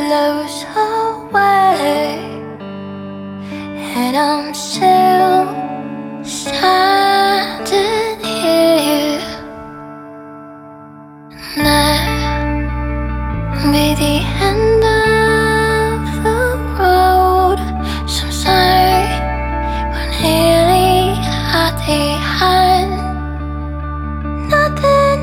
flows away, and I'm still standing here. That be the end of the road. Some say we're nearly at the end. Nothing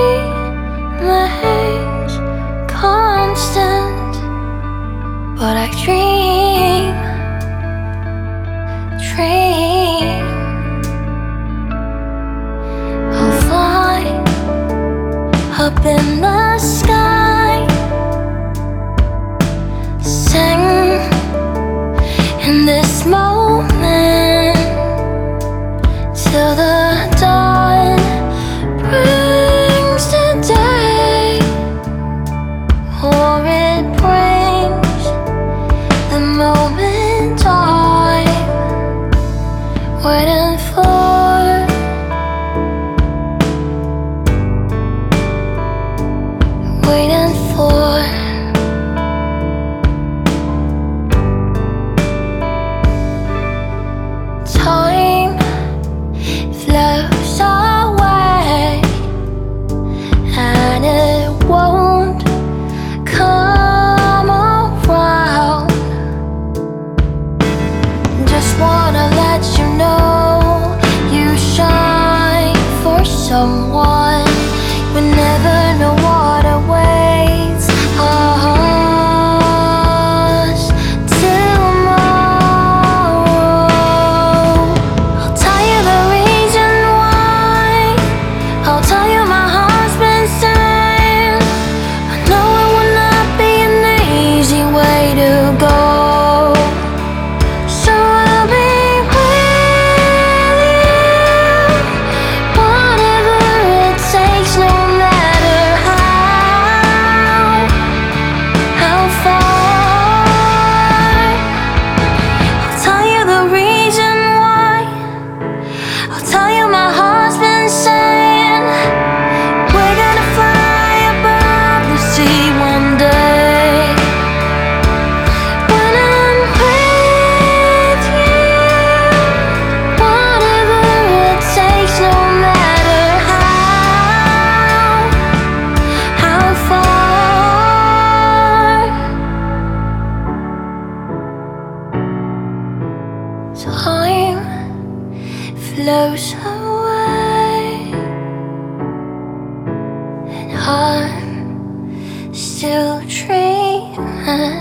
remains constant, but I dream I'll fly up in the sky, sing in this moment till the dawn brings the day, or it brings the moment I'm waiting for. Waiting for. Time flows away, and it won't come around. Just wanna let you know you shine for someone. We never know what awaits us tomorrow. I'll tell you the reason why. I'll tell you my heart's been saying. I know it will not be an easy way to go, so I'll be with you, whatever it takes, no matter how far. I'll tell you the reason why. I'll tell you my heart's been saying. We're gonna fly above the sea one day. When I'm with you, whatever it takes, no matter how far. Time flows away, and I'm still dreaming.